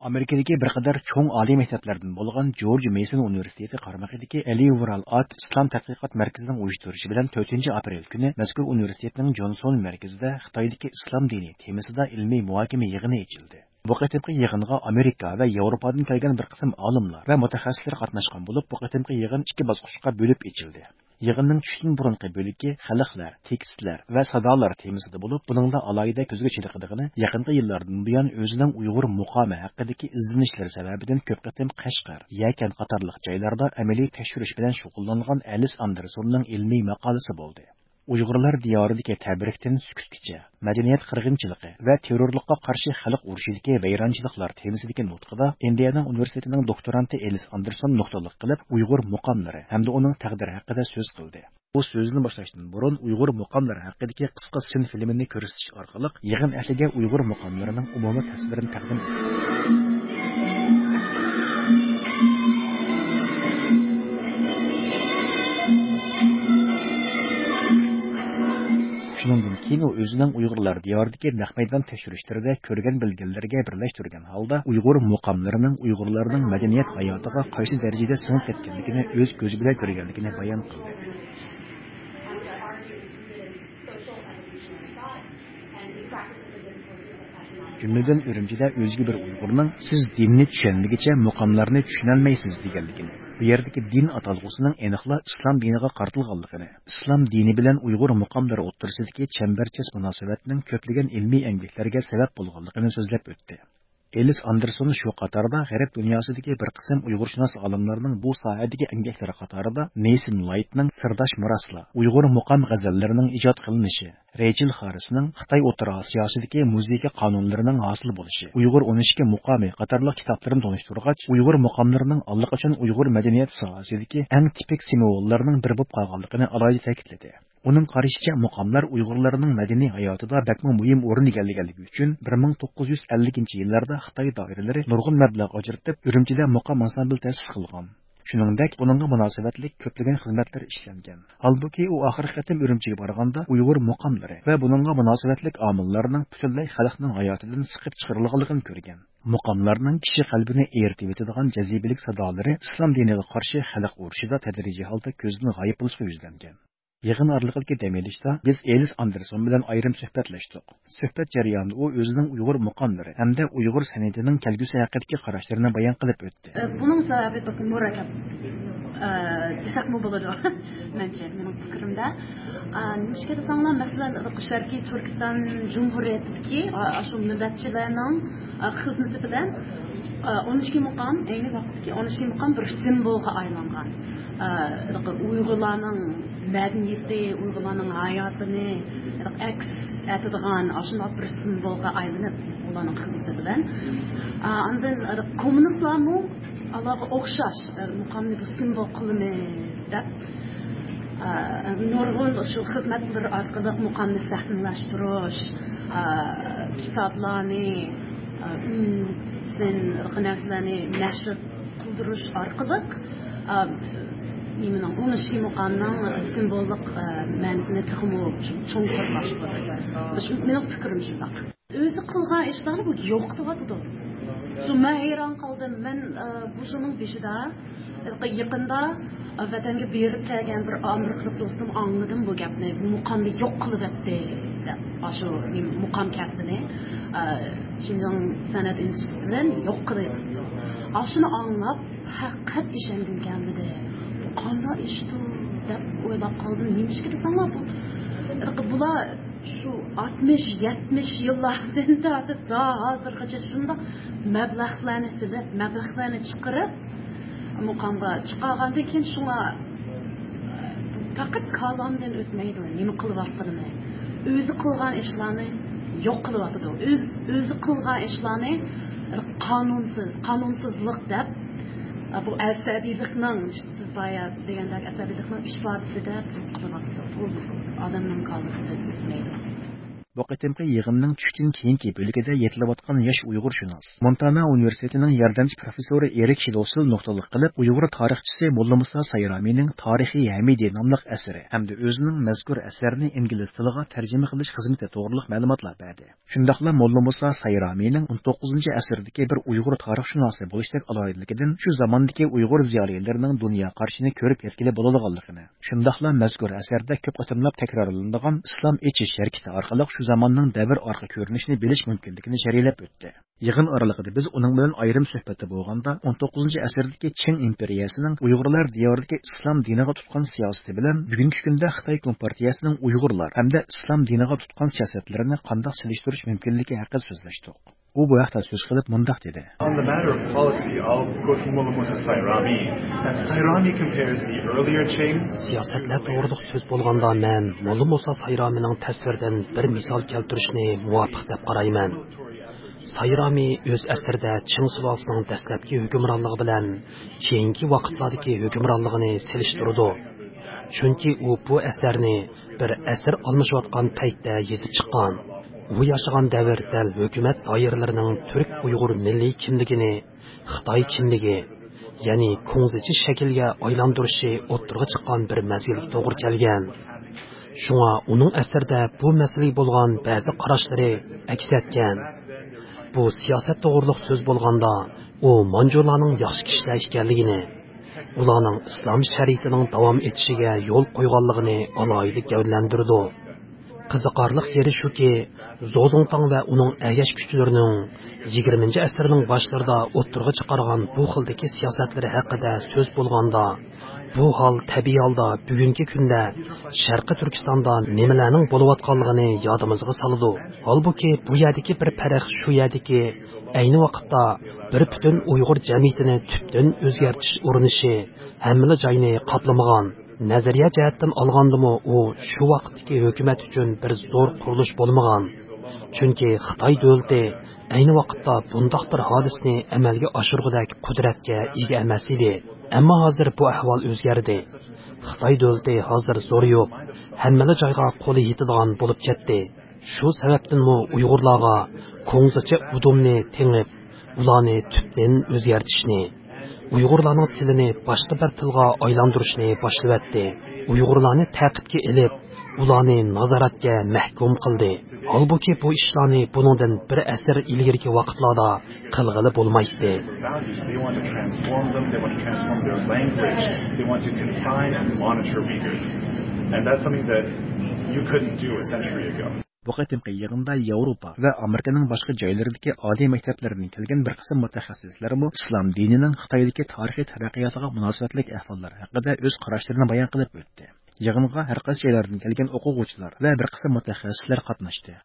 Amerikadagi bir qadar cho'ng oliy maktablardan bo'lgan George Mason universiteti qaramog'idagi Ali Ural At Islom tadqiqot markazining uyushtirishi bilan 4-aprel kuni mazkur universitetning Johnson markazida Xitoydagi islom dini temasida ilmiy muhokama yig'ini ochildi. Bu qatimqi yig'inga Amerika va Yevropadan kelgan bir qism olimlar va mutaxassislar qatnashgan bo'lib, bu qatimqi yig'in ikki bosqichga bo'lib ochildi. Yig'inning tushdan burunqi bo'ligi xalqlar, tekstlar va sadolar temasida bo'lib, buningda alohida ko'zga chiliqadigani yaqinqi yillardan buyon o'zining Uyg'ur muqomi haqidagi izlanishlar sababidan ko'p qatim Qashqar, Yakan qatorliq joylarda amaliy tekshirish bilan shug'ullangan Alice Andersonning ilmiy maqolasi bo'ldi. Uyg'urlar diyoridagi tabrikdan sukutgacha, madaniyat qirg'inchiligi va terrorlikqa qarshi xalq urushidagi vayronchiliklar temasidagi nutqida Indiana universitetining doktoranti Alice Anderson nuqtaliq qilib Uyg'ur muqomlari hamda uning taqdiri haqida so'z qildi. Bu so'zni boshlashdan burun Uyg'ur muqomlari haqidagi qisqa sin filmini ko'rsatish orqali yig'in ahliga Uyg'ur muqomlarining umumiy tasvirini taqdim etdi. Shuningdan keyin u o'zining Uyg'urlar diyoridagi naq maydon tekshirishlarida ko'rgan bilganlarga birlashtirgan holda Uyg'ur muqomlarining Uyg'urlarning madaniyat hayotiga qaysi darajada singib ketganligini o'z ko'zi bilan ko'rganligini bayon qildi. Jumladan Urumchida o'zga bir Uyg'urning siz dinni tushunmaguncha muqomlarni tushunolmaysiz deganligini. Bu yerdagi din atalg'usining aniqla islom diniga qartilganligini, islom dini bilan Uyg'ur muqomlari o'rtasidagi chambarchas munosabatning ko'plagan ilmiy angliklarga sabab bo'lganligini so'zlab o'tdi. Alice Anderson shu qatorda g'arb dunyosidagi bir qism Uyg'urshunos olimlarning bu sohadagi angliklari qatorida Mason Lightning Sirdosh Miroslar, Uyg'ur muqom g'azallarining ijod qilinishi, Rachel Harrisning Xitoy O'rta Osiyosidagi muzika qonunlarining hosil bo'lishi, Uyg'ur 12 muqomi qatorliq kitoblarini tanishtirgach, Uyg'ur muqomlarining allaqachon Uyg'ur madaniyat sohasidagi eng tipik simvollarining biri bo'lib qolganligini alohida ta'kidladi. Uning qarashicha muqomlar Uyg'urlarning madaniy hayotida bakmo muhim o'rin egallaganligi uchun 1950-yillarda Xitoy doiralari nurg'un mablag' ajratib, Urumchida muqom ansambl ta'sis qilgan. Shuningdek, buningga munosabatlik ko'plagan xizmatlar ishlangan. Holbuki u oxirgi qatim Urumchiga borganda Uyg'ur muqomlari va buningga munosabatlik omillarning butunlay xalqning hayotidan siqib chiqarilganligini ko'rgan. Muqomlarning kishi qalbini eritib etadigan jazibelik sadolari islom diniga qarshi xalq urushida tadrijiy holda ko'zdan g'oyib bo'lishga yuzlangan. Yig'in oraliqidagi dam olishda biz Alice Anderson bilan ayrim suhbatlashdik. Suhbat jarayonida u o'zining Uyg'ur muqomlari hamda Uyg'ur san'atining kelgusi haqidagi qarashlarini bayon qilib o'tdi. Buning sababi bakın murakkab. Desakmı bo'ladi. Menimcha, mening fikrimda. Nishga desanglar, masalan, Sharqiy Turkiston Jumhuriyatidagi shu millatchilarning xizmati bilan 12 muqom, ayni vaqtdagi 12 muqom bir simvolga aylangan. Uyg'urlarning madaniyati, Uyg'urlarning hayotini aks etadigan shunday bir simvolga aylanib, ularning xizmati bilan. Ondan kommunistlarmi Allah'a o'xshash muqomni bir simbol qilamiz deb nurg'un shu xizmatlar orqali muqomni sahnalaштырыш, kitoblarni, narsalarni nashr qildirish orqali Nimaning 12 muqomning simbolik ma'nosini cho'nqurlashtirdi. Mening fikrim shunday. O'zi qilgan ishlari bu yo'q deyapti. Şu men hayron qoldim. Men bu şunun beshida yaqinda vatanga berib kelgan bir amerikalik do'stim angladim bu gapni. Bu muqomni yo'q qilib etdi deb. Shu muqom kasbini Xinjiang san'at institutidan yo'q qilib. Shuni anglab haqiqat ishondim kelmadi. Qanday ishdi deb o'ylab qoldim. Nimishga desanglar bu bular şu 60-70 yıllardan tortib hozirgacha shunda mablag'larni chiqarib muqomga chiqargandan keyin shunga faqat kalomdan o'tmaydi. Nima qilyaptini, o'zi qilgan ishlarni yo'q qilyapti. O'zi qilgan ishlarni qonunsizlik deb bu asabiylikning boya degandek asabiylikning ifodasi deb qilyapti. Bu odamning qalbida o'tmaydi. Bu qitimqi yig'inning tushdan keyingi bo'ligida yetilayotgan yosh Uyg'urshunos Montana universitetining yordamchi professori Erik Shidosil nuqtaliq qilib Uyg'ur tarixchisi Molla Musa Sayramining Tarixiy Hamidi nomli asari hamda o'zining mazkur asarini ingliz tiliga tarjima qilish xizmati to'g'riliq ma'lumotlar berdi. Shundaqla Molla Musa Sayramining 19-asrdagi bir Uyg'ur tarixshunosi bo'lishdak aloyidligidan shu zamondagi Uyg'ur ziyolilarining dunyo qarshini ko'rib yetkili bo'ladiganligini, shundaqla mazkur asarda ko'p qatimlab takrorlanadigan islom echish harakati orqali shu zamonning davr orqa ko'rinishini bilish mumkinligini sharhlab o'tdi. Yig'in oralig'ida biz uning bilan ayrim suhbatda bo'lganda 19-asrdagi Qing imperiyasining Uyg'urlar diyoridagi islom diniga tutgan siyosati bilan bugungi kunda Xitoy kompartiyasining Uyg'urlar hamda islom diniga tutgan siyosatlarini qanday silishtirish mumkinligi haqida so'zlashdik. U bu haqda so'z qilib mundaq dedi. On the matter of policy, I'll quote from Mullah Musa Sayrami, and Sayrami compares the earlier Qing. Siyosatlar to'g'riliq so'z bo'lganda men Mullah Musa Sayramining tasviridan bir misol keltirishni muvofiq deb qarayman. Sayrami o'z asarida Qing sulolasining dastlabki hukmronligi bilan keyingi vaqtlardagi hukmronligini selishtirdi. Chunki u bu asarni bir asr almashayotgan paytda yetib chiqqan. U yaşagan davr dal hukumat doiralarining turk Uyg'ur milliy kimligini Xitoy kimligi, ya'ni ko'ngzichi shaklga aylantirishi o'ttirg'i chiqqan bir mazgilga to'g'ri kelgan. Shunga uning asarda bu masalaga bo'lgan ba'zi qarashlari aks etgan. Bu siyosat to'g'riliq so'z bo'lganda, u manjurlarning yaxshi kishilar ekanligini, ularning islom shariatining davom etishiga yo'l qo'yganligini alohida gavdlantirdi. Qiziqarli yeri shuki, Zozongtang va uning agash kuchlarining 20-asrning boshlarida o'ttirg'i chiqargan bu xildagi siyosatlari haqida so'z bo'lganda, bu hol tabiiy holda bugungi kunda Sharqi Turkistonda nimalarning bo'layotganligini yodimizga soladi. Holbuki bu yerdagi bir farq shu yerdagi ayni vaqtda bir butun Uyg'ur jamiyatini tubdan o'zgartirish urinishi hamma joyni qoplamagan. Nazariya jihatdan olgandimi, u shu vaqtdagi hukumat uchun bir zo'r qurilish bo'lmagan. Chunki Xitoy davlati ayni vaqtda bundoq bir hodisani amalga oshirgudek qudratga ega emas edi. Ammo hozir bu ahvol o'zgardi. Xitoy davlati hozir zo'r yo'q, hamma joyga qo'li yetadigan bo'lib ketdi. Shu sababdanmi Uyg'urlarga ko'ngzicha udumni tengib, ularni tubdan o'zgartirishni, Uyg'urlarning tilini boshqa bir tilga aylantirishni boshladi. Uyg'urlarni ta'qibga olib, ularni nazoratga mahkum qildi. Holbuki bu ishlarni buningdan bir asr ilgirki vaqtlarda qilg'ili bo'lmaydi. Bu qitimqi yig'inda Yevropa va Amerikaning boshqa joylaridagi oliy maktablaridan kelgan bir qism mutaxassislar islom dinining Xitoydagi tarixiy taraqqiyotiga munosabatli ahvollar haqida o'z qarashlarini bayon qilib o'tdi. Yig'inga har qaysi joylardan kelgan o'quvchilar va bir qism mutaxassislar qatnashdi.